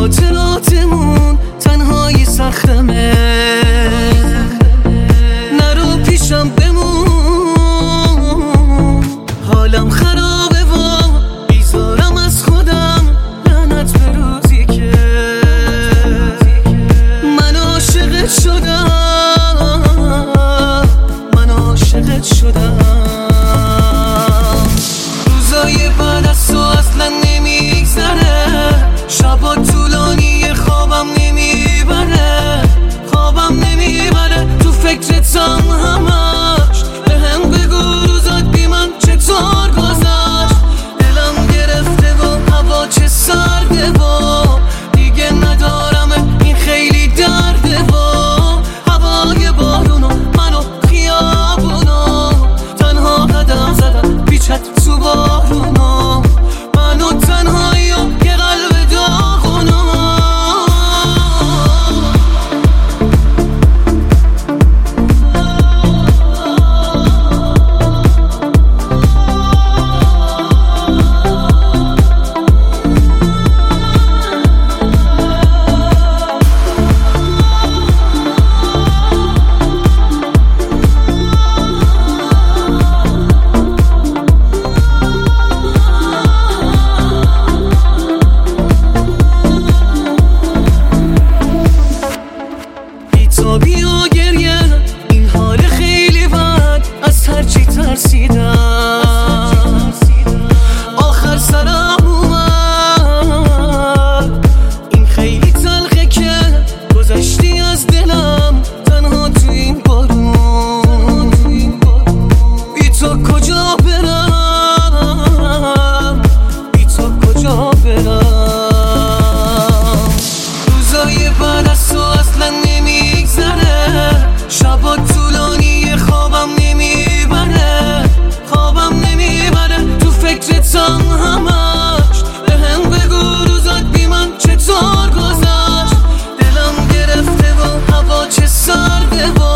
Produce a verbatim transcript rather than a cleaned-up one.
خاطراتمون تنهایی سختمه، نرو پیشم بمون، حالم خرابه و بیزارم از خودم، لعنت به روزی که من عاشقت شدم، من عاشقت شدم. روزای بعد از تو اصلا نمیگذره، شبا طولانی خوابم نمیبره، خوابم نمیبره، تو فکرتم همش، به هم بگو روزات بی من چطور گذشت. دلم گرفته و هوا چه سرده و دیگه ندارم، این خیلی درده و هوای بارونو منو خیابونو، تنها قدم زدم پیچت تو بارونو، منو تنهایی و یه قلب داغونو. بیا گریه، این حال خیلی بد، از هرچی ترسیدم، آخر سرم اومد، این خیلی تلخه که گذشتی از دلم، تنها تو این بارون، بی تو کجا برم، بی تو کجا برم. روزای بعد از تو اصلا شبا طولانی خوابم نمیبره، خوابم نمیبره، تو فکرتم همش، به هم بگو روزات بی من چطور گذشت. دلم گرفته و هوا چه سرده و